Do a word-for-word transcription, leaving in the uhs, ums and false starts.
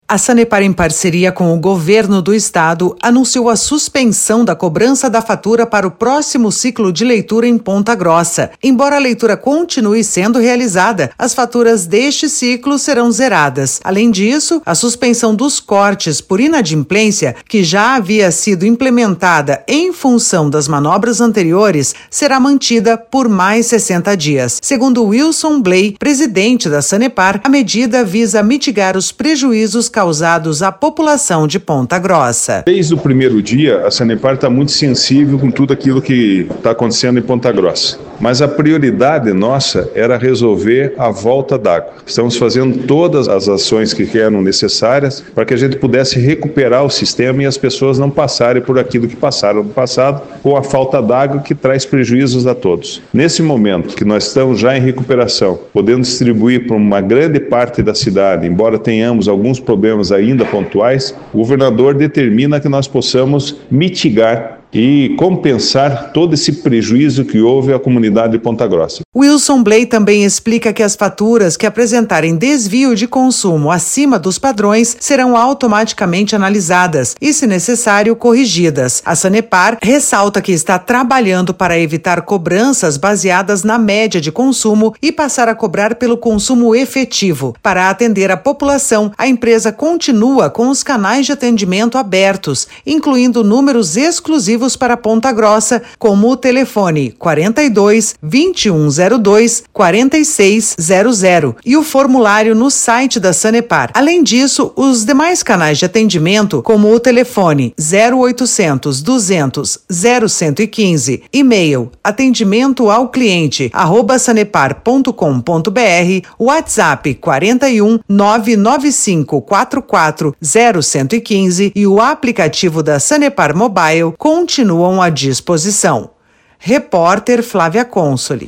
A Sanepar, em parceria com o governo do estado, anunciou a suspensão da cobrança da fatura para o próximo ciclo de leitura em Ponta Grossa. Embora a leitura continue sendo realizada, as faturas deste ciclo serão zeradas. Além disso, a suspensão dos cortes por inadimplência, que já havia sido implementada em função das manobras anteriores, será mantida por mais sessenta dias. Segundo Wilson Bley, presidente da Sanepar, a medida visa mitigar os prejuízos causados à população de Ponta Grossa. Desde o primeiro dia, a Sanepar está muito sensível com tudo aquilo que está acontecendo em Ponta Grossa. Mas a prioridade nossa era resolver a volta d'água. Estamos fazendo todas as ações que eram necessárias para que a gente pudesse recuperar o sistema e as pessoas não passarem por aquilo que passaram no passado, com a falta d'água que traz prejuízos a todos. Nesse momento que nós estamos já em recuperação, podendo distribuir para uma grande parte da cidade, embora tenhamos alguns problemas ainda pontuais, o governador determina que nós possamos mitigar e compensar todo esse prejuízo que houve à comunidade de Ponta Grossa. Wilson Bley também explica que as faturas que apresentarem desvio de consumo acima dos padrões serão automaticamente analisadas e, se necessário, corrigidas. A Sanepar ressalta que está trabalhando para evitar cobranças baseadas na média de consumo e passar a cobrar pelo consumo efetivo. Para atender a população, a empresa continua com os canais de atendimento abertos, incluindo números exclusivos para Ponta Grossa, como o telefone quarenta e dois, vinte e um zero dois, quarenta e seis zero zero e o formulário no site da Sanepar. Além disso, os demais canais de atendimento, como o telefone zero oitocentos, duzentos, zero cento e quinze, e-mail atendimento ao cliente arroba sanepar ponto com ponto br, WhatsApp quarenta e um, nove nove cinco quatro quatro, zero cento e quinze e o aplicativo da Sanepar Mobile com continuam à disposição. Repórter Flávia Consoli.